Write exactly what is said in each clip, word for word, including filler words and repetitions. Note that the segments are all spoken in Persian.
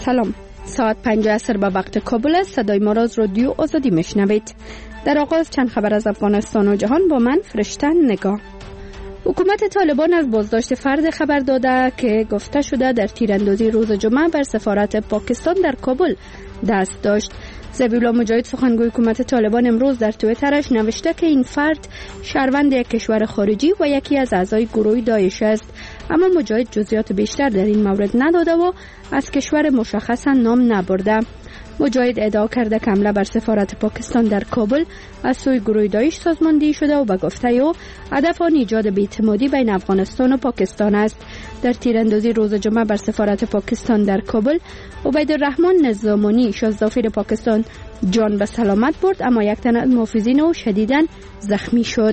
سلام. ساعت پنج عصر به وقت کابل است. صدای ما را از رادیو آزادی میشنوید. در آغاز چند خبر از افغانستان و جهان با من فرشته نگاه. حکومت طالبان از بازداشت فرد خبر داده که گفته شده در تیراندازی روز جمعه بر سفارت پاکستان در کابل دست داشت. ذبیحالله مجاهد سخنگوی حکومت طالبان امروز در توییترش نوشته که این فرد شهروند یک کشور خارجی و یکی از اعضای گروه داعش است، اما مجاهد جزئیات بیشتر در این مورد نداده و از کشور مشخصا نام نبرده. مجاهد ادعا کرده که حمله بر سفارت پاکستان در کابل از سوی گروه داعش سازماندهی شده و به گفته او هدف آن ایجاد بی‌اعتمادی بین افغانستان و پاکستان است. در تیراندازی روز جمعه بر سفارت پاکستان در کابل، عبیدالرحمن نظامانی شازدافیر پاکستان جان به سلامت برد، اما یک تن از محافظین او شدیداً زخمی شد.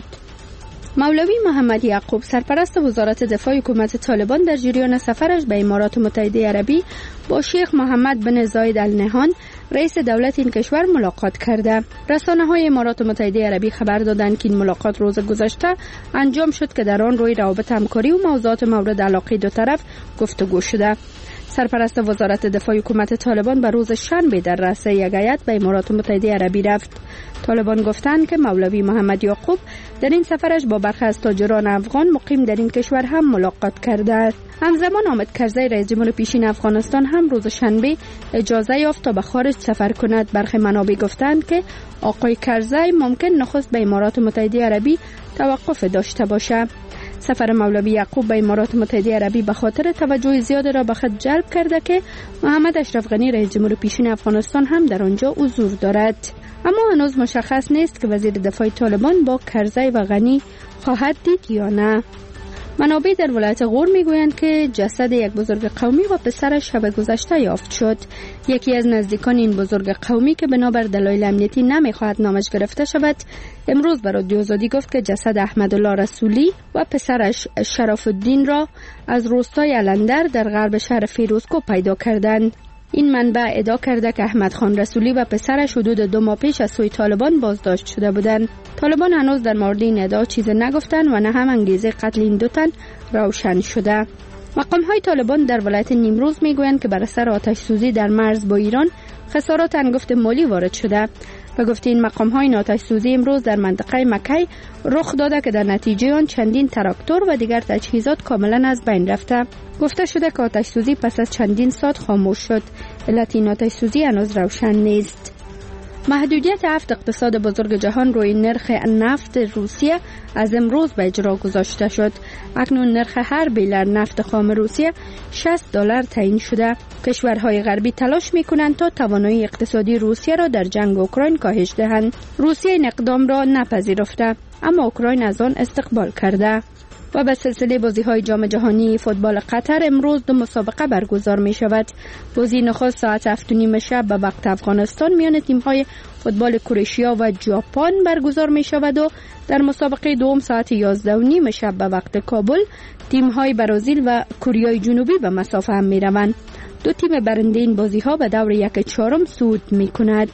مولوی محمد یعقوب سرپرست وزارت دفاع حکومت طالبان در جریان سفرش به امارات متحده عربی با شیخ محمد بن زاید ال نهیان رئیس دولت این کشور ملاقات کرده. رسانه‌های امارات متحده عربی خبر دادند که این ملاقات روز گذشته انجام شد که در آن روی روابط همکاری و موضوعات مورد علاقه دو طرف گفتگو شده. سرپرست وزارت دفاع حکومت طالبان به روز شنبه در رأس یک هیئت به امارات متحده عربی رفت. طالبان گفتند که مولوی محمد یعقوب در این سفرش با برخی از تاجران افغان مقیم در این کشور هم ملاقات کرده است. همزمان حامد کرزی رئیس جمهور پیشین افغانستان هم روز شنبه اجازه یافت تا به خارج سفر کند. برخی منابع گفتند که آقای کرزی ممکن نخست به امارات متحده عربی توقف داشته باشد. سفر مولوی یعقوب به امارات متحده عربی به خاطر توجه زیاد را به خود جلب کرده که محمد اشرف غنی رئیس جمهور پیشین افغانستان هم در آنجا حضور دارد. اما هنوز مشخص نیست که وزیر دفاع طالبان با کرزی و غنی خواهد دید یا نه. منابع در ولایت غور میگویند که جسد یک بزرگ قومی و پسرش شب گذشته یافت شد. یکی از نزدیکان این بزرگ قومی که بنابر دلایل امنیتی نمیخواهد نامش گرفته شود، امروز به رادیو آزادی گفت که جسد احمدالله رسولی و پسرش شرف الدین را از روستای علندر در غرب شهر فیروزکوه پیدا کردند. این منبع ادعا کرده که احمد خان رسولی و پسرش حدود دو ماه پیش از سوی طالبان بازداشت شده بودند. طالبان هنوز در مورد این ادعا چیزی نگفتند و نه هم انگیزه قتل این دو تن روشن شده. مقام‌های طالبان در ولایت نیمروز میگویند که بر اثر آتش سوزی در مرز با ایران خسارات انگفت مالی وارد شده. به گفته این مقام‌ها این آتش سوزی امروز در منطقه مکی رخ داده که در نتیجه آن چندین تراکتور و دیگر تجهیزات کاملا از بین رفته. گفته شده که آتش سوزی پس از چندین ساعت خاموش شد. علت این آتش سوزی هنوز روشن نیست. محدودیت هفت اقتصاد بزرگ جهان روی نرخ نفت روسیه از امروز به اجرا گذاشته شد. اکنون نرخ هر بیلر نفت خام روسیه شصت دلار تعیین شده. کشورهای غربی تلاش می‌کنند تا توانایی اقتصادی روسیه را در جنگ اوکراین کاهش دهند. روسیه این اقدام را نپذیرفته، اما اوکراین از آن استقبال کرده. و به سلسله بازی‌های جام جهانی فوتبال قطر امروز دو مسابقه برگزار می‌شود. بازی نخست ساعت هفت و نیم شب به وقت افغانستان میان تیم‌های فوتبال کرواتیا و ژاپن برگزار می‌شود و در مسابقه دوم ساعت یازده و نیم شب به وقت کابل تیم‌های برزیل و کره جنوبی به مسافه هم می‌روند. دو تیم برنده این بازی‌ها به دور یک چهارم صعود می‌کند.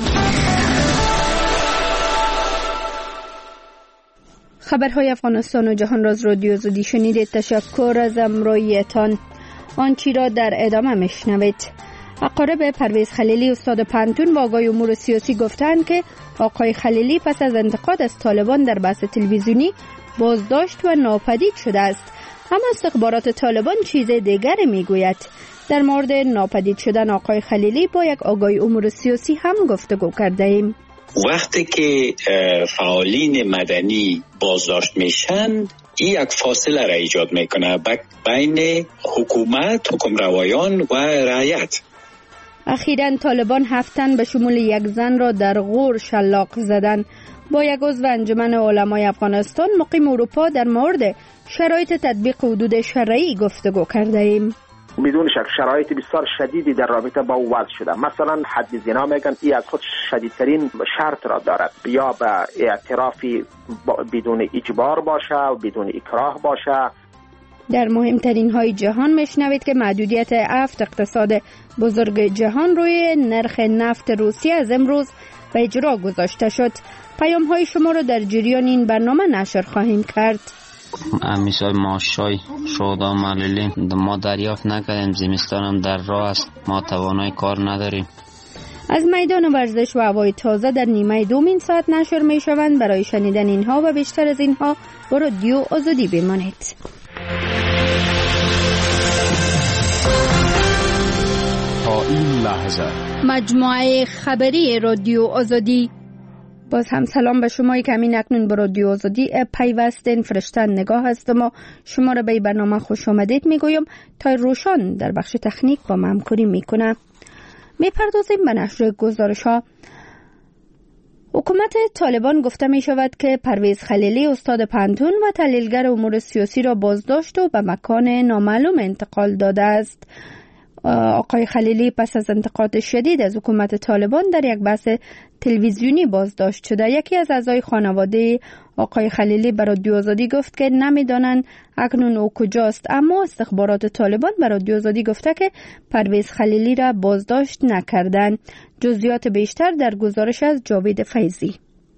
خبرهای افغانستان و جهان را از رادیو آزادی شنیدید. تشکر از همراهیتان. آنچه را در ادامه میشنوید. اقارب پرویز خلیلی استاد پانتون با آقای امور سیاسی گفتند که آقای خلیلی پس از انتقاد از طالبان در بحث تلویزیونی بازداشت و ناپدید شده است، اما استخبارات طالبان چیز دیگری میگوید. در مورد ناپدید شدن آقای خلیلی با یک آقای امور سیاسی هم گفتگو کرده ایم. وقتی که فعالین مدنی بازداشت میشن، این یک فاصله را ایجاد میکنه بین حکومت، حکمروایان و رعیت. اخیراً طالبان هفت تن به شمول یک زن را در غور شلاق زدند. با یک عضو انجمن علمای افغانستان مقیم اروپا در مورد شرایط تطبیق حدود شرعی گفتگو کرده ایم. بدون شک شرایط بسیار شدیدی در رابطه با او وضع شده. مثلا حد زنا میگن ای از خود شدیدترین شرط را دارد، یا به اعترافی بدون اجبار باشه و بدون اکراه باشه. در مهمترین های جهان میشنوید که محدودیت هفت اقتصاد بزرگ جهان روی نرخ نفت روسیه از امروز به اجرا گذاشته شد. پیام های شما را در جریان این برنامه نشر خواهیم کرد. مثال ماشای شودا معلولین ما دریافت نکردیم. زمستان هم در راه است، ما توانای کار نداریم. از میدان ورزش و هوای تازه در نیمه دومین ساعت نشر می شوند. برای شنیدن اینها و بیشتر از اینها با رادیو آزادی بمانید. تا این لحظه مجموعه خبری رادیو آزادی. باز هم سلام به شما که همین اکنون به رادیو آزادی پیوستین. فرشتن نگاه هستم و شما را به برنامه خوش آمدید میگویم. تا روشان در بخش تکنیک با ما همکاری میکنه. میپردازیم به نشر گزارش ها. حکومت طالبان گفته می شود که پرویز خلیلی استاد پانتون و تحلیلگر امور سیاسی را بازداشت و به مکان نامعلوم انتقال داده است. آقای خلیلی پس از انتقاد شدید از حکومت طالبان در یک بحث تلویزیونی بازداشت شده. یکی از اعضای خانواده آقای خلیلی به رادیو آزادی گفت که نمیدانند اکنون او کجاست، اما استخبارات طالبان به رادیو آزادی گفته که پرویز خلیلی را بازداشت نکردند. جزئیات بیشتر در گزارش از جاوید فیضی.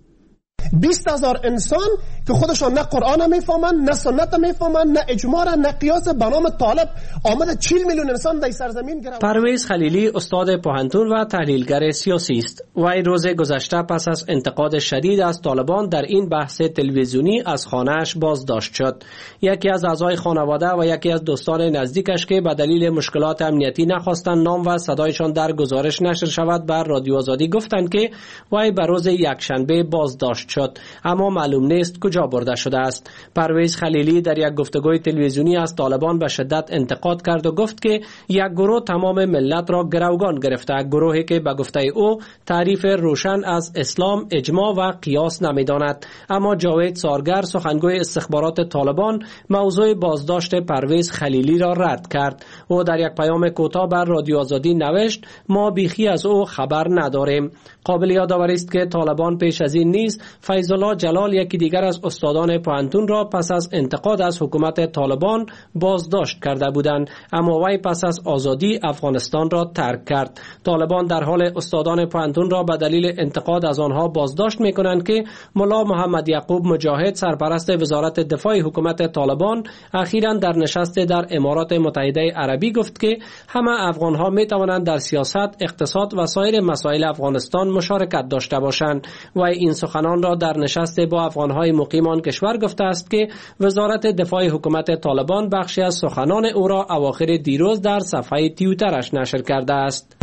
بیست هزار انسان که خودشان نه قرآن میفهمن، نه سنت میفهمن، نه اجماع، نه قیاس، به نام طالب آمده چهل میلیون انسان در سرزمین گرفت. پرویز خلیلی استاد پوهنتون و تحلیلگر سیاسی است. وی روز گذشته پس از انتقاد شدید از طالبان در این بحث تلویزیونی از خانه‌اش بازداشت شد. یکی از اعضای خانواده و یکی از دوستان نزدیکش که به دلیل مشکلات امنیتی نخواستند نام و صدایشان در گزارش نشر شود بر رادیو آزادی گفتند که وی به روز یکشنبه بازداشت شد، اما معلوم نیست کجا برده شده است. پرویز خلیلی در یک گفتگوی تلویزیونی از طالبان به شدت انتقاد کرد و گفت که یک گروه تمام ملت را گروگان گرفته، گروهی که به گفته او تعریف روشن از اسلام، اجماع و قیاس نمیداند. اما جاوید سارگر سخنگوی استخبارات طالبان موضوع بازداشت پرویز خلیلی را رد کرد. او در یک پیام کوتاه بر رادیو آزادی نوشت ما بیخی از او خبر نداریم. قابل یادآوری است که طالبان پیش از این نیز فیض الله جلال یکی دیگر از استادان پوهنتون را پس از انتقاد از حکومت طالبان بازداشت کرده بودند، اما وی پس از آزادی افغانستان را ترک کرد. طالبان در حال استادان پوهنتون را به دلیل انتقاد از آنها بازداشت می‌کنند که ملا محمد یعقوب مجاهد سرپرست وزارت دفاع حکومت طالبان اخیراً در نشست در امارات متحده عربی گفت که همه افغان‌ها می‌توانند در سیاست، اقتصاد و سایر مسائل افغانستان مشارکت داشته باشند. و این سخنان را در نشست با افغان‌های مقیم آن کشور گفته است که وزارت دفاع حکومت طالبان بخشی از سخنان او را اواخر دیروز در صفحه توییترش نشر کرده است.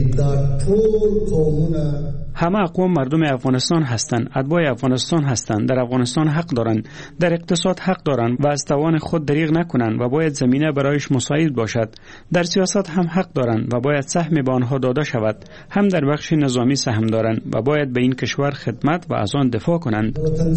همه اقوام مردم افغانستان هستند، اتباع افغانستان هستند، در افغانستان حق دارند، در اقتصاد حق دارند و از توان خود دریغ نکنند و باید زمینه برایش مساعد باشد. در سیاست هم حق دارند و باید سهم به آنها داده شود. هم در بخش نظامی سهم دارند و باید به این کشور خدمت و از آن دفاع کنند.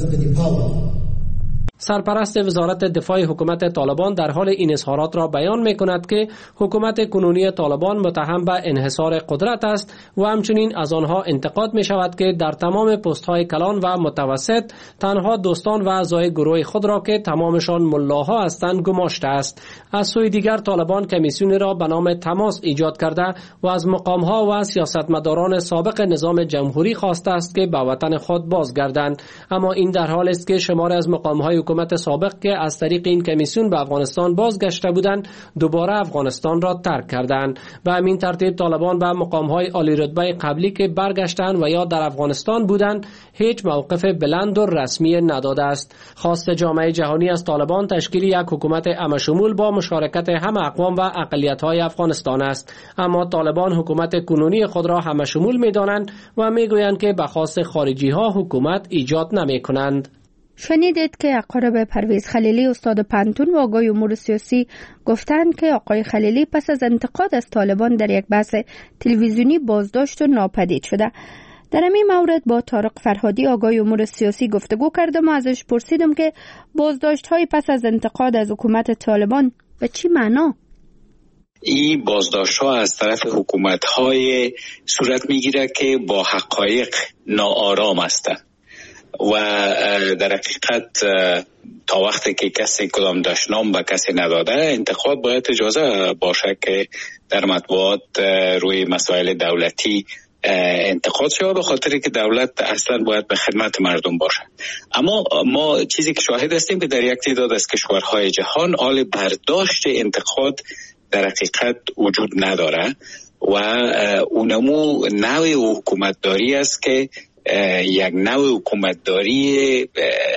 سرپرست وزارت دفاع حکومت طالبان در حال این اظهارات را بیان می کند که حکومت کنونی طالبان متهم به انحصار قدرت است و همچنین از آنها انتقاد می شود که در تمام پست های کلان و متوسط تنها دوستان و اعضای گروه خود را که تمامشان ملاها هستند گماشته است. از سوی دیگر طالبان کمیسیونی را به نام تماس ایجاد کرده و از مقام ها و سیاستمداران سابق نظام جمهوری خواسته است که به وطن خود بازگردند، اما این در حال است که شماری از مقام های حکومت سابق که از طریق این کمیسیون به افغانستان بازگشته بودند دوباره افغانستان را ترک کردند. به همین ترتیب طالبان به مقام‌های عالی رتبه قبلی که برگشتند و یا در افغانستان بودند هیچ موقف بلند و رسمی نداده است. خواست جامعه جهانی از طالبان تشکیل یک حکومت عام‌شمول با مشارکت همه اقوام و اقلیت‌های افغانستان است، اما طالبان حکومت کنونی خود را همه‌شمول می‌دانند و می‌گویند که به خواست خارجی‌ها حکومت ایجاد نمی‌کنند. شنیدید که اقارب پرویز خلیلی استاد پانتون و آقای امور سیاسی گفتند که آقای خلیلی پس از انتقاد از طالبان در یک بحث تلویزیونی بازداشت و ناپدید شده. در این مورد با طارق فرهادی آقای امور سیاسی گفتگو کردم و ازش پرسیدم که بازداشت های پس از انتقاد از حکومت طالبان به چی معنا؟ این بازداشت ها از طرف حکومت های صورت میگیره که با حقایق ناآرام هستند و در حقیقت تا وقتی که کسی کدام دشنام به کسی نداده انتقاد باید اجازه باشه که در مطبوعات روی مسائل دولتی انتقاد شود به خاطر که دولت اصلا باید به خدمت مردم باشد. اما ما چیزی که شاهد هستیم که در یک تعداد از کشورهای جهان حال برداشت انتقاد در حقیقت وجود نداره و اونمو نوع حکومتداری است که یک نوع حکومتداری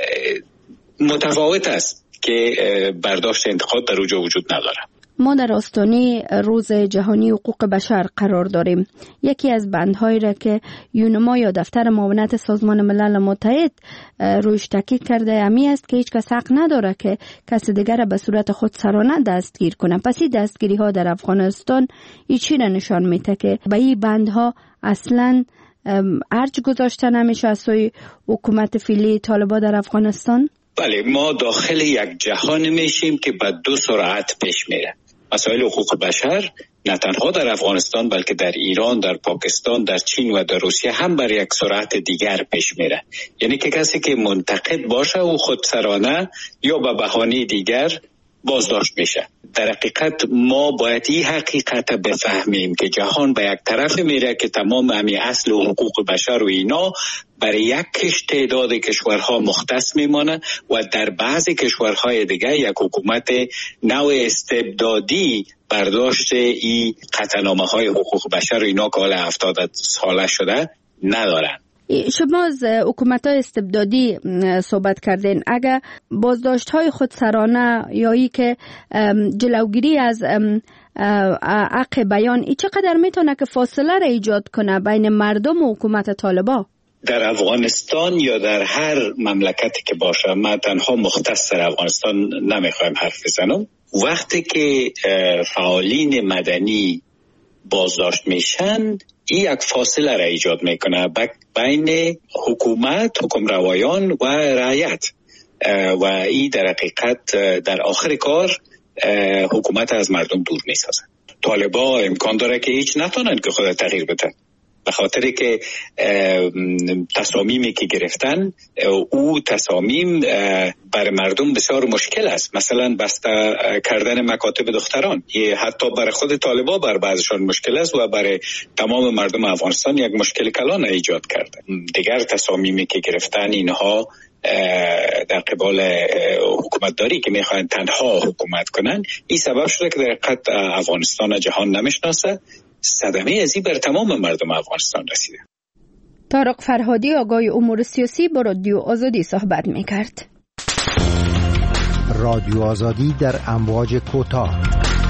متفاوت است که برداشت انتقاد در اونجا وجود نداره. ما در آستانه روز جهانی حقوق بشر قرار داریم. یکی از بندهایی را که یونما یا دفتر معاونت سازمان ملل متحد رویش تاکید کرده امی است که هیچ کس حق نداره که کس دیگر به صورت خودسرانه دستگیر کنه. پس این دستگیری ها در افغانستان ایچی را نشان میده که به این بندها اصلا ارج گذاشته نمیشه از سوی حکومت فعلی طالبان در افغانستان؟ بله، ما داخل یک جهان میشیم که به دو سرعت پیش میره. مسائل حقوق بشر نه تنها در افغانستان بلکه در ایران، در پاکستان، در چین و در روسیه هم بر یک سرعت دیگر پیش میره. یعنی که کسی که منتقد باشه و خودسرانه یا به بهانه دیگر بازداشت میشه. در حقیقت ما باید این حقیقت بفهمیم که جهان به یک طرف میره که تمام همی اصل حقوق بشر و اینا برای یک تعداد کشورها مختص میمانه و در بعضی کشورهای دیگه یک حکومت نوع استبدادی برداشت این قطعنامه های حقوق بشر و اینا که حالا هفتاد ساله شده ندارن. شما از حکومت های استبدادی صحبت کردین. اگر بازداشت های خودسرانه یا ای که جلوگیری از حق بیان ای چقدر میتونه که فاصله را ایجاد کنه بین مردم و حکومت طالبان؟ در افغانستان یا در هر مملکتی که باشه، ما تنها مختص در افغانستان نمیخوایم حرف بزنم، وقتی که فعالین مدنی بازداشت میشن این یک فاصله را ایجاد میکنه بین حکومت، حکمروایان و رعیت و این در حقیقت در آخر کار حکومت از مردم دور میسازه. طالبان امکان داره که هیچ نتونن که خود تغییر بدن به خاطر که تصامیمی که گرفتن او تصامیم برای مردم بسیار مشکل است. مثلا بسته کردن مکاتب دختران حتی برای خود طالبان بر بعضشان مشکل است و برای تمام مردم افغانستان یک مشکل کلان ایجاد کرده. دیگر تصامیمی که گرفتن اینها در قبال حکومتداری که میخواین تنها حکومت کنن، این سبب شده که در حقیقت افغانستان جهان نمیشناسه. صدمه ازی بر تمام مردم افغانستان رسیده. طارق فرهادی آگاه امور سیاسی با رادیو آزادی صحبت میکرد. رادیو آزادی در امواج کوتاه.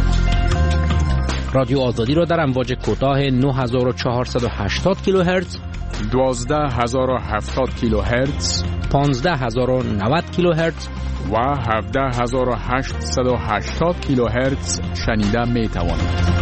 رادیو آزادی را در امواج کوتاه نه هزار و چهارصد و هشتاد کیلوهرتز، دوازده هزار و هفتاد کیلوهرتز، پانزده هزار و نود کیلوهرتز و هفده هزار و هشتصد و هشتاد کیلوهرتز شنیده می توانید.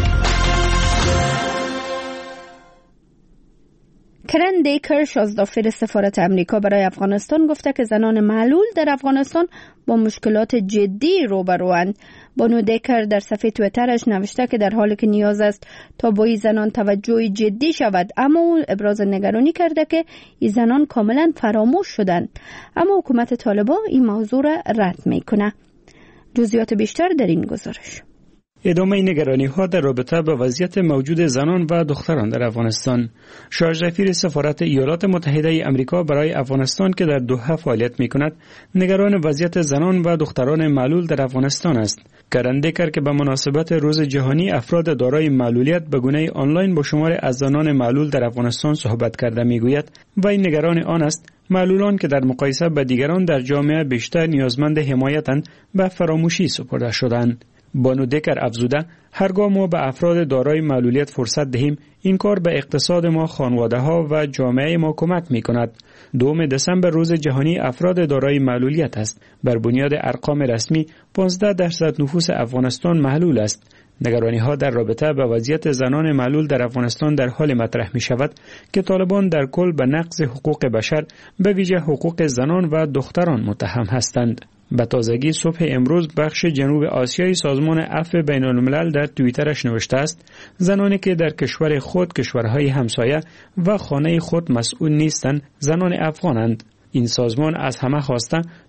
کرن دیکر شازدافر سفارت امریکا برای افغانستان گفته که زنان معلول در افغانستان با مشکلات جدی روبروند. بانو دیکر در صفحه تویترش نوشته که در حالی که نیاز است تا با این زنان توجه جدی شود، اما او ابراز نگرانی کرده که این زنان کاملا فراموش شدند. اما حکومت طالبان این موضوع را رد میکنه. جزئیات بیشتر در این گزارش. ادامه نگرانی ها در رابطه با وضعیت موجود زنان و دختران در افغانستان. شاهزفیر سفارت ایالات متحده آمریکا برای افغانستان که در دوحه فعالیت می کند، نگران وضعیت زنان و دختران معلول در افغانستان است. کرن دیکر که به مناسبت روز جهانی افراد دارای معلولیت به گونه آنلاین با شمار از زنان معلول در افغانستان صحبت کرده میگوید و این نگران آن است معلولان که در مقایسه با دیگران در جامعه بیشتر نیازمند حمایتند به فراموشی سپرده شدند. بانو دیکر افزوده هرگاه ما به افراد دارای معلولیت فرصت دهیم، این کار به اقتصاد ما، خانواده ها و جامعه ما کمک می کند. دوم دسامبر روز جهانی افراد دارای معلولیت است. بر بنیاد ارقام رسمی پانزده درصد نفوس افغانستان معلول است. نگرانی ها در رابطه با وضعیت زنان معلول در افغانستان در حال مطرح می شود که طالبان در کل به نقض حقوق بشر به ویژه حقوق زنان و دختران متهم هستند. به تازگی صبح امروز بخش جنوب آسیای سازمان عفو بین الملل در توییترش نوشته است زنانی که در کشور خود، کشورهای همسایه و خانه خود مسئول نیستند، زنان افغانند. این سازمان از همه خواسته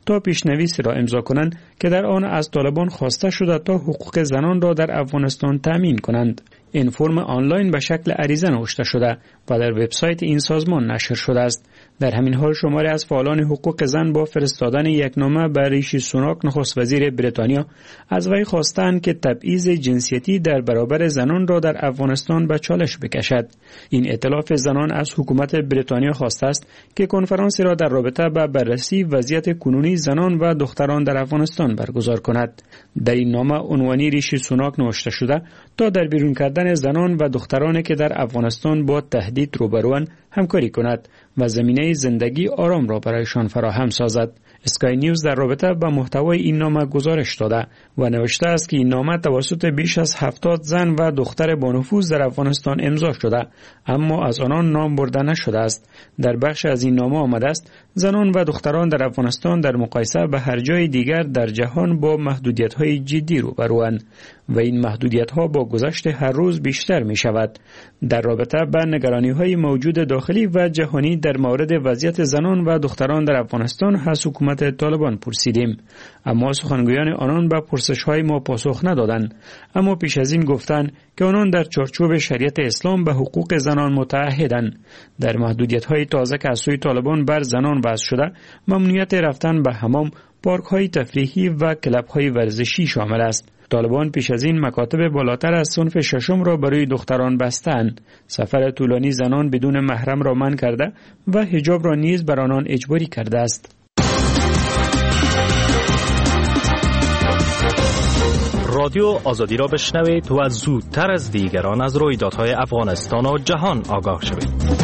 تا پیشنویسی را امضا کنند که در آن از طالبان خواسته شده تا حقوق زنان را در افغانستان تامین کنند. این فرم آنلاین به شکل عریضه نوشته شده و در وبسایت این سازمان نشر شده است. در همین حال شماری از فعالان حقوق زن با فرستادن یک نامه به ریشی سوناک نخست وزیر بریتانیا از وی خواستند که تبعیض جنسیتی در برابر زنان را در افغانستان به چالش بکشد. این ائتلاف زنان از حکومت بریتانیا خواسته است که کنفرانسی را در رابطه با بررسی وضعیت کنونی زنان و دختران در افغانستان برگزار کند. در این نامه عنوانی ریشی سوناک نوشته شده تا در بیرون کردن زنان و دخترانی که در افغانستان با تهدید روبروان همکاری کند و زمینه زندگی آرام را برایشان فراهم سازد. اسکای نیوز در رابطه با محتوای این نامه گزارش داده و نوشته است که این نامه توسط بیش از هفتاد زن و دختر با نفوذ در افغانستان امضا شده، اما از آنان نام برده نشده است. در بخش از این نامه آمده است زنان و دختران در افغانستان در مقایسه به هر جای دیگر در جهان با محدودیت‌های جدی روبروند و این محدودیت‌ها با گذشت هر روز بیشتر می شود. در رابطه با نگرانی‌های موجود داخلی و جهانی در مورد وضعیت زنان و دختران در افغانستان از حکومت طالبان پرسیدیم، اما سخنگویان آنان به پرسش‌های ما پاسخ ندادند. اما پیش از این گفتند که آنان در چارچوب شریعت اسلام به حقوق زنان متعهدند. در محدودیت‌های تازه که از سوی طالبان بر زنان وضع شده، ممنوعیت رفتن به حمام، پارک‌های تفریحی و کلب‌های ورزشی شامل است. طالبان پیش از این مکاتب بالاتر از صنف ششم را برای دختران بستند. سفر طولانی زنان بدون محرم را منع کرده و حجاب را نیز بر آنان اجباری کرده است. رادیو آزادی را بشنوید و زودتر از دیگران از رویدادهای افغانستان و جهان آگاه شوید.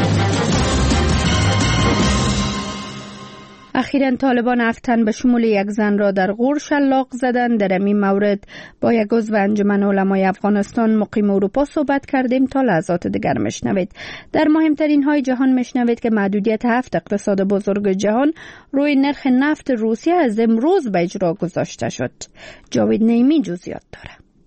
اخیراً طالبان افتن به شمول یک زن را در غور شلاق زدن. در این مورد با یک عضو انجمن علمای افغانستان مقیم اروپا صحبت کردیم. تا لحظات دیگر مشنوید. در مهمترین های جهان مشنوید که محدودیت هفت اقتصاد بزرگ جهان روی نرخ نفت روسیه از امروز به اجرا گذاشته شد. جاوید نعیمی جزئیات داره.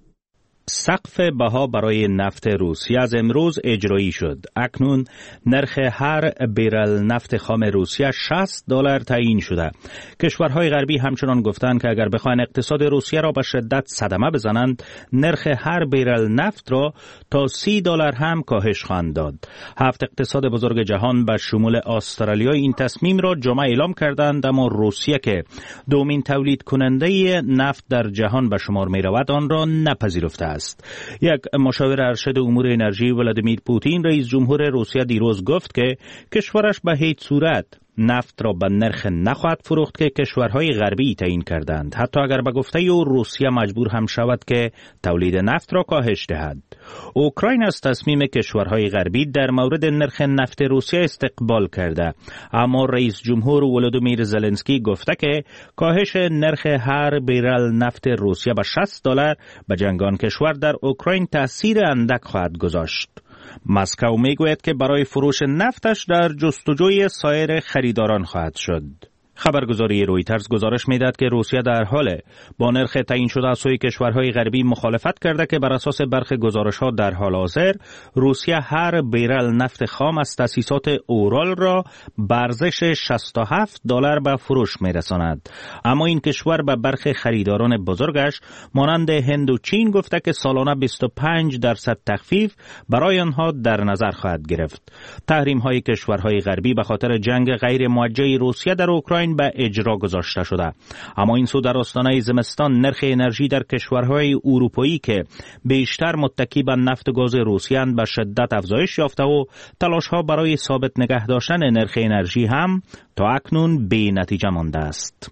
سقف بها برای نفت روسیه از امروز اجرایی شد. اکنون نرخ هر بیرل نفت خام روسیه شصت دلار تعیین شده. کشورهای غربی همچنان گفتند که اگر بخواهند اقتصاد روسیه را به شدت صدمه بزنند، نرخ هر بیرل نفت را تا سی دلار هم کاهش خواهند داد. هفت اقتصاد بزرگ جهان به شمول استرالیا این تصمیم را جمعه اعلام کردند، اما روسیه که دومین تولید کننده نفت در جهان به شمار می رود آن را نپذیرفته است. یک مشاور ارشد امور انرژی ولادیمیر پوتین رئیس جمهور روسیه دیروز گفت که کشورش به هیچ صورت نفت را به نرخ نخواهد فروخت که کشورهای غربی تعیین کردند، حتی اگر به گفته او روسیه مجبور هم شود که تولید نفت را کاهش دهد. اوکراین از تصمیم کشورهای غربی در مورد نرخ نفت روسیه استقبال کرده، اما رئیس جمهور ولادیمیر زلنسکی گفته که کاهش نرخ هر بیرل نفت روسیه به شصت دلار به جنگان کشور در اوکراین تأثیر اندک خواهد گذاشت. مسکو میگوید که برای فروش نفتش در جستجوی سایر خریداران خواهد شد. خبرگزاری رویترز گزارش میداد که روسیه در حال با نرخ تعیین شده از سوی کشورهای غربی مخالفت کرده که بر اساس برخی گزارش‌ها در حال حاضر روسیه هر بیرل نفت خام از تأسیسات اورال را به ارزش شصت و هفت دلار به فروش میرساند. اما این کشور به برخی خریداران بزرگش مانند هند و چین گفته که سالانه بیست و پنج درصد تخفیف برای آنها در نظر خواهد گرفت. تحریم‌های کشورهای غربی به خاطر جنگ غیر موجه روسیه در اوکراین به اجرا گذاشته شده، اما این سو در آستانه زمستان نرخ انرژی در کشورهای اروپایی که بیشتر متکی به نفت و گاز روسیه اند به شدت افزایش یافته و تلاش‌ها برای ثابت نگه داشتن نرخ انرژی هم تا اکنون بی نتیجه مانده است.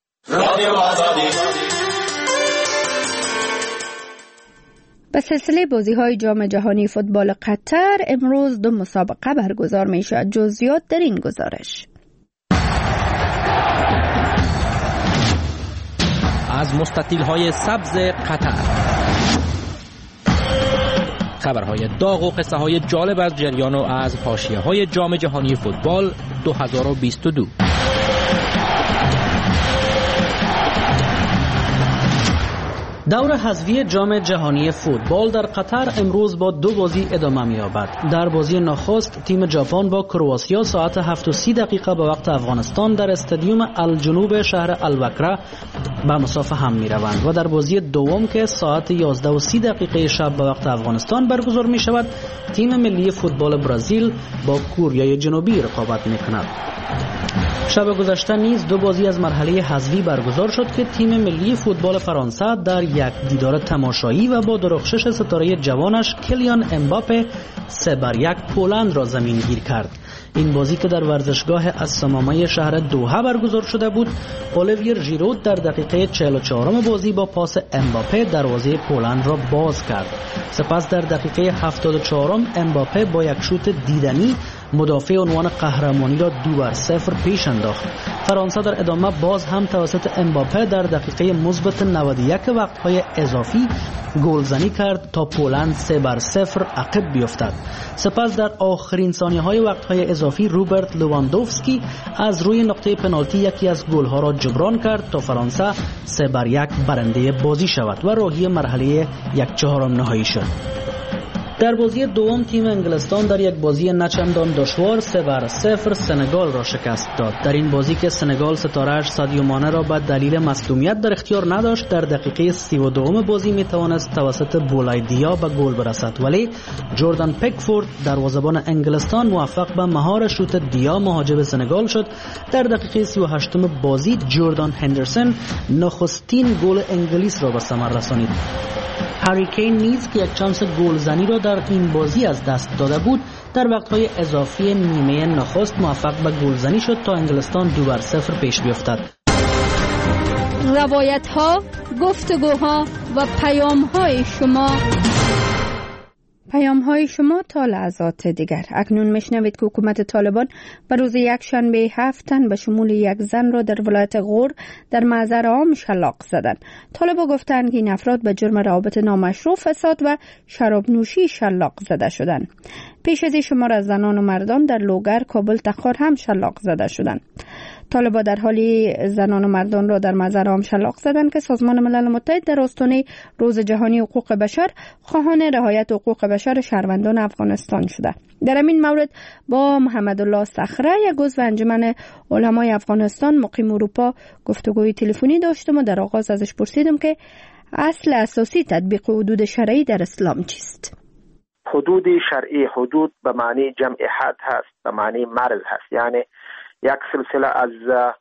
به سلسله بازی‌های جام جهانی فوتبال قطر امروز دو مسابقه برگزار می‌شود. جزئیات در این گزارش. از مستطیل‌های سبز قطر خبرهای داغ و قصه‌های جالب از جریان و از حاشیه‌های جام جهانی فوتبال دو هزار و بیست و دو. دور حذفی جام جهانی فوتبال در قطر امروز با دو بازی ادامه می‌یابد. در بازی نخست تیم ژاپن با کرواتیا ساعت هفت و سی دقیقه به وقت افغانستان در استادیوم الجنوب شهر الوکره به مسافه هم می‌روند و در بازی دوم که ساعت یازده و سی دقیقه شب به وقت افغانستان برگزار می‌شود تیم ملی فوتبال برزیل با کره جنوبی رقابت می‌کند. شب گذشته نیز دو بازی از مرحله حذفی برگزار شد که تیم ملی فوتبال فرانسه در یک دیدار تماشایی و با درخشش ستاره جوانش کلیان امباپه سه بر یک پولند را زمین گیر کرد. این بازی که در ورزشگاه السمامه شهر دوحه برگزار شده بود، اولیویر ژیرود در دقیقه چهل و چهارم بازی با پاس امباپه دروازه پولند را باز کرد. سپس در دقیقه هفتاد و چهارم امباپه با یک شوت دیدنی مدافع عنوان قهرمانی را دو بر صفر پیش انداخت. فرانسه در ادامه باز هم توسط امباپه در دقیقه مثبت نود و یک وقت‌های اضافی گلزنی کرد تا پولند سه بر صفر عقب بیفتد. سپس در آخرین ثانیه‌های وقت‌های اضافی روبرت لواندوفسکی از روی نقطه پنالتی یکی از گل‌ها را جبران کرد تا فرانسه سه بر یک برنده بازی شود و راهی مرحله یک چهارم نهایی شد. در بازی دوم تیم انگلستان در یک بازی نچندان دشوار سه بر صفر سنگال را شکست داد. در این بازی که سنگال ستاره‌اش سادیو مانه را به دلیل مصدومیت در اختیار نداشت، در دقیقه سی و دوم بازی می توانست توسط بولای دیا به گل برسد، ولی جردن پیکفورد دروازه‌بان انگلستان موفق به مهار شوت دیا مهاجم سنگال شد. در دقیقه سی و هشتم بازی جردان هندرسون نخستین گل انگلیس را به ثمر رسانید. هری کین نیز که یک چانس گلزنی را در این بازی از دست داده بود، در وقت‌های اضافی نیمه نخست موفق به گلزنی شد تا انگلستان دو بر صفر پیش بیفتد. روایت‌ها، گفتگوها و پیام‌های شما پیام های شما تا لحظات دیگر. اکنون میشنوید که حکومت طالبان به روز یک شنبه هفت تن به شمول یک زن را در ولایت غور در محضر عام شلاق زدند. طالبان گفتند که این افراد به جرم روابط نامشروع، فساد و شراب نوشی شلاق زده شدند. پیش از این شمار از زنان و مردان در لوگر، کابل، تخار هم شلاق زده شدند. طالبان در حالی زنان و مردان را در محضر عام شلاق زدند که سازمان ملل متحد در آستانه روز جهانی حقوق بشر خواهان رعایت حقوق بشر شهروندان افغانستان شده. در این مورد با محمد الله صخره، یک عضو انجمن علمای افغانستان مقیم اروپا، گفتگوی تلفنی داشتم و در آغاز ازش پرسیدم که اصل اساسی تطبیق حدود شرعی در اسلام چیست؟ حدود شرعی، حدود به معنی جمع حد هست، به معنی مرز هست، یعنی یک سلسله از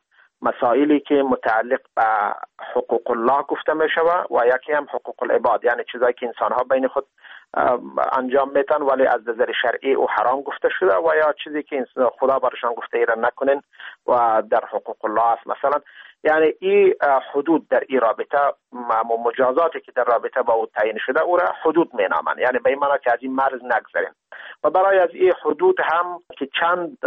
مسائلی که متعلق به حقوق الله گفته می شود و یکی هم حقوق العباد، یعنی چیزایی که انسان ها بین خود انجام میتن ولی از نظر شرعی او حرام گفته شده و یا چیزی که خدا برشان گفته ایران نکنین و در حقوق الله است. مثلا یعنی این حدود در این رابطه و مجازاتی که در رابطه با او تعیین شده او را حدود می نامند، یعنی به این معنی که از این مرز نگذرین. و برای از این حدود هم که چند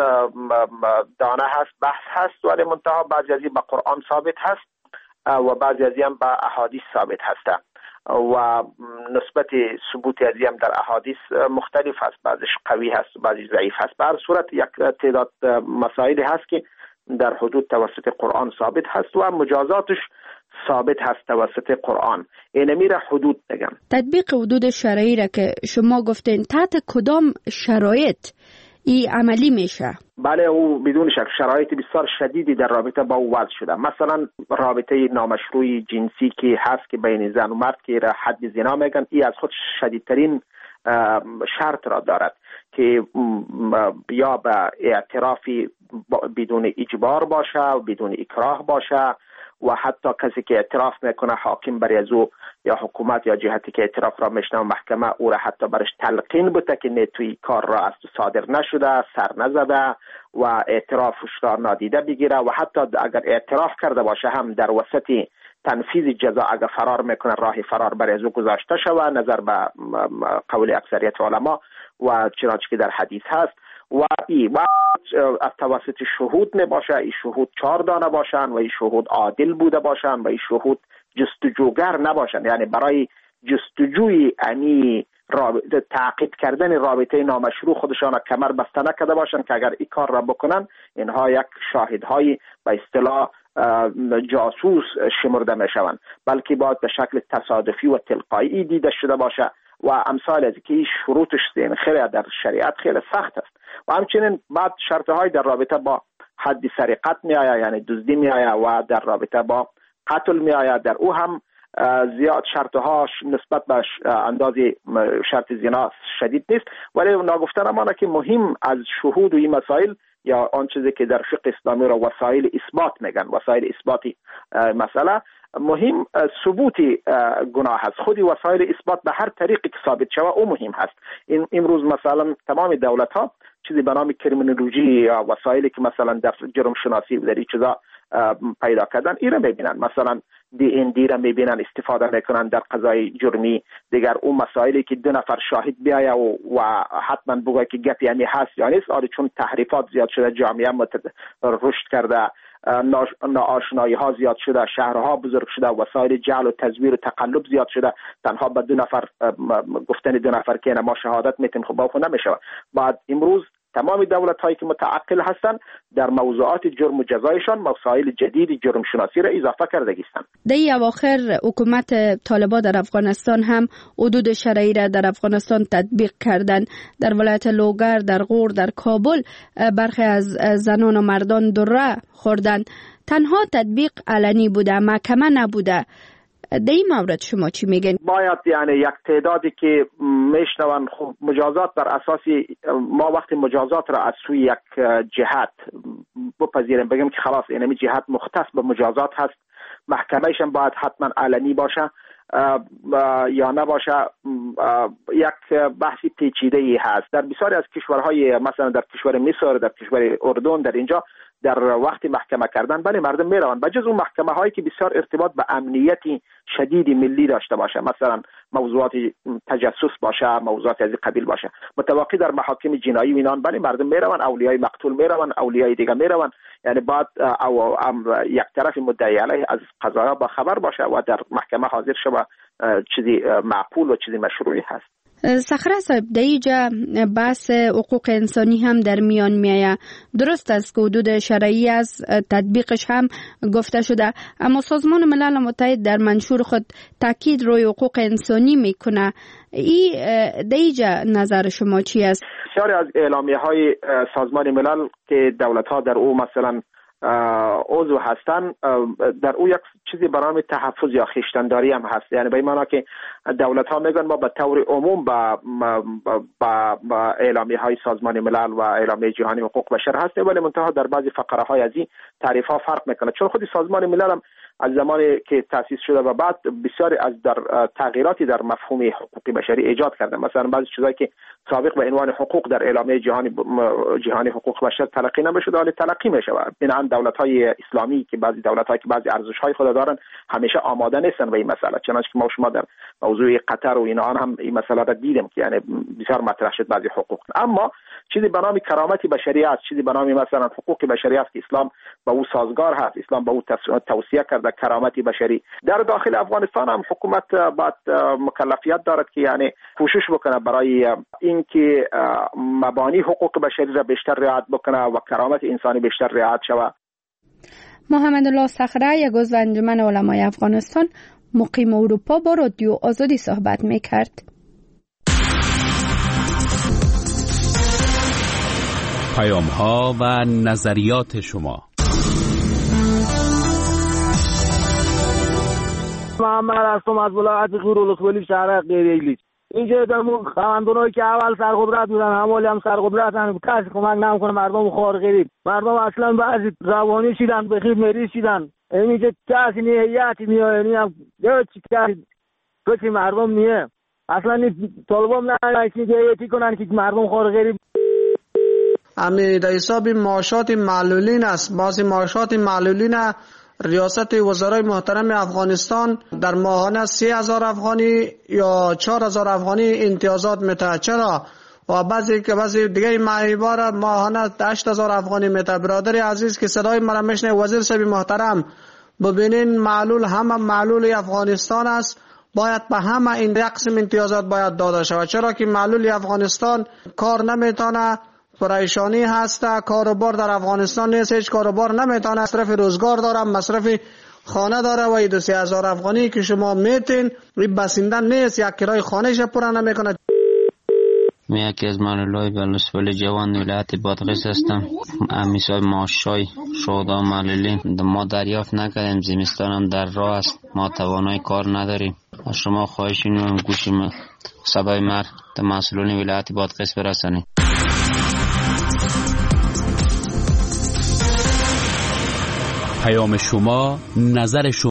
دانه هست، بحث هست، ولی منتها بعضی از این به قرآن ثابت هست و بعضی از این هم به احادیث ثابت هست و نسبت ثبوت از این هم در احادیث مختلف هست، بعضیش قوی هست و بعضیش ضعیف هست. به هر صورت یک تعداد مسائلی هست که در حدود توسط قرآن ثابت هست و مجازاتش ثابت هست توسط قرآن. این میره حدود بگم. تطبیق حدود شرعی را که شما گفتین تحت کدام شرایط ای عملی میشه؟ بله، او بدون شک شرایط بسیار شدیدی در رابطه با او وضع شده. مثلا رابطه نامشروع جنسی که هست که بین زن و مرد که را حد زنا میگن، ای از خود شدیدترین شرط را دارد که یا به اعترافی بدون اجبار باشه و بدون اکراه باشه و حتی کسی که اعتراف میکنه حاکم بر از او یا حکومت یا جهتی که اعتراف را میشنه محکمه او را حتی برش تلقین بوده که نه توی کار را از تو صادر نشده، سر نزده و اعترافش را نادیده بگیره و حتی اگر اعتراف کرده باشه هم در وسط تنفیذ جزا اگر فرار میکنه راه فرار بر از او گذاشته شود نظر به قول اکثریت علما و چنانچه که در حدیث هست. و ای و از توسط شهود نباشه، این شهود چهار دانه باشن و این شهود عادل بوده باشن و این شهود جستجوگر نباشن، یعنی برای جستجوی امی رابطه تعقیب کردن رابطه نامشروع خودشان کمر بسته نکرده باشن که اگر این کار را بکنن اینها یک شاهدهای به اصطلاح جاسوس شمرده می شوند، بلکه باید به شکل تصادفی و تلقایی دیده شده باشه و امثال از که شروطش خیلی در شریعت خیلی سخت است. و همچنین بعد شرطهای در رابطه با حد سرقت می آید، یعنی دزدی می آید، و در رابطه با قتل می آید. در او هم زیاد شرطهاش نسبت به اندازه شرط زنا شدید نیست، ولی ناگفته نمانه که مهم از شهود و این مسائل یا آن چیزی که در فقه اسلامی را وسایل اثبات میگن، وسایل اثباتی مسئله مهم ثبوت گناه هست. خودی وسایل اثبات به هر طریقی که ثابت شود او مهم هست. این امروز مثلا تمام دولت ها چیزی به نام کریمینولوژی یا وسایلی که مثلا در جرم شناسی و در این چیزا پیدا کردن این را میبینن، مثلا دی این دی را میبینن استفاده میکنن در قضای جرمی. دیگر اون مسائلی که دو نفر شاهد بیاید و, و حتما بگوید که گپی همی هست یا نیست، آره چون تحریفات زیاد شده، جامعه متد... رشد کرده، ناآشنایی ها زیاد شده، شهرها بزرگ شده، وسایل جعل و تزویر و تقلب زیاد شده، تنها به دو نفر گفتن دو نفر که ما شهادت میتیم خب باخو نمیشه. بعد امروز تمام دولت هایی که متعقل هستند در موضوعات جرم و جزایشان مسائل جدید جرم شناسی را اضافه کرده هستند. در اواخر حکومت طالبان در افغانستان هم حدود شرعی را در افغانستان تطبیق کردند. در ولایت لوگر، در غور، در کابل برخی از زنان و مردان دره خوردند. تنها تطبیق علنی بوده، محکمه نبوده. در این مورد شما چی میگن؟ باید یعنی یک تعدادی که میشنون خب مجازات بر اساسی ما وقتی مجازات را از سوی یک جهت بپذیریم بگیم که خلاص اینمی جهت مختص به مجازات هست، محکمهش هم باید حتما علنی باشه یا نباشه، یک بحثی پیچیده ای هست. در بسیاری از کشورهای مثلا در کشور مصر، در کشور اردن، در اینجا در وقتی محکمه کردن بله مردم میروند، بجز اون محکمه هایی که بسیار ارتباط به امنیتی شدید ملی داشته باشه، مثلا موضوعات تجسس باشه، موضوعات از قبیل باشه، متوقی در محاکم جنایی وینان بله مردم میروند، اولیای مقتول میروند، اولیای دیگه میروند. یعنی بعد او یک طرف مدعی علیه از قضایا با خبر باشه و در محکمه حاضر شود، چیزی معقول و چیزی مشروعی هست. صخره صاحب در اینجا بحث حقوق انسانی هم در میان میآید. درست است که حدود شرعی از تطبیقش هم گفته شده، اما سازمان ملل متحد در منشور خود تاکید روی حقوق انسانی میکنه. این در اینجا نظر شما چی است؟ بسیاری از اعلامیه های سازمان ملل که دولت ها در او مثلا عضو هستن، در او یک چیزی به نام تحفظ یا خویشتن‌داری هم هست. یعنی به این معنی که دولت ها میگن ما به طور عموم با با با اعلامیه های سازمان ملل و اعلامیه جهانی حقوق بشر هستیم، ولی منتها در بعضی فقره های از این تعریف ها فرق میکنه، چون خود سازمان ملل هم از زمانی که تأسیس شده و بعد بسیاری از در تغییراتی در مفهوم حقوق بشری ایجاد کرده. مثلا بعضی چیزایی که سابق به عنوان حقوق در اعلامیه جهانی جهانی حقوق بشر تلقی نمیشد حالا تلقی میشه. بنابراین دولت‌های اسلامی که بعضی دولت‌ها که بعضی ارزش‌های خود دارن همیشه آماده نیستن به این مسئله، چنانچه که ما شما در موضوع قطر و اینا هم این مسئله را دیدیم که یعنی بسیار مطرح شد بعضی حقوق. اما چیزی به نام کرامت بشری است، چیزی به نام مثلا حقوق بشری است که اسلام با او سازگار هست، اسلام با او توصیه کرده کرامت بشری. در داخل افغانستان هم حکومت باید مکلفیت دارد که یعنی کوشش بکنه برای اینکه مبانی حقوق بشری را بیشتر رعایت بکنه و کرامت انسانی بیشتر رعایت شود. محمد الله صخره، یک عضو انجمن علمای افغانستان مقیم اروپا، با رادیو آزادی صحبت میکرد. پیام ها و نظریات شما. محمد هستم از ولایت غور ولسوالی شهر غیریلی. اینجا دمون خواندونایی که اول سرقدرت بودن همالی هم سرقدرتن، کسی کمک نمیکنه مردم خوار غریب. مردم اصلا بعضی روانی شدن، بخیر مری شدن. اینجا کسی نیه هیئتی میاد، یعنی هم چی کسی کسی مردم نیه. اصلا این طالبان نه که هیئتی کنن که مردم خوار غریب. امی در حساب معاشات معلولین است. بعضی معاشات معلولین ریاست وزرای محترم افغانستان در ماهانه سه هزار افغانی یا چهار هزار افغانی امتیازات میده. چرا؟ و بعضی که بعضی دیگه معیبار ماهانه هشت هزار افغانی میده. برادر عزیز که صدای مرا میشنه، وزیر صاحب محترم ببینین معلول همه معلول افغانستان است، باید به همه این قسم امتیازات باید داده شود. چرا که معلول افغانستان کار نمیتونه، پریشانی هست. کاروبار در افغانستان نیست، هیچ کاروبار نمیتونه، مصرف روزگار داره، مصرف خانه داره و دو سه هزار افغانی که شما میتین این بسیندن نیست، یک کرای خانهش پورا نمیکنه. من یکی از معلولای بلوچستان جوان ولایت بادغیس هستم. امیسای ماشای شودا معلولین ما دریافت نکردیم، زمستانم در راه است، ما توانای کار نداریم. از شما خواهش اینو گوش صدای مرد مسئولین ولایت بادغیس برسانید. پیام شما، نظر شما.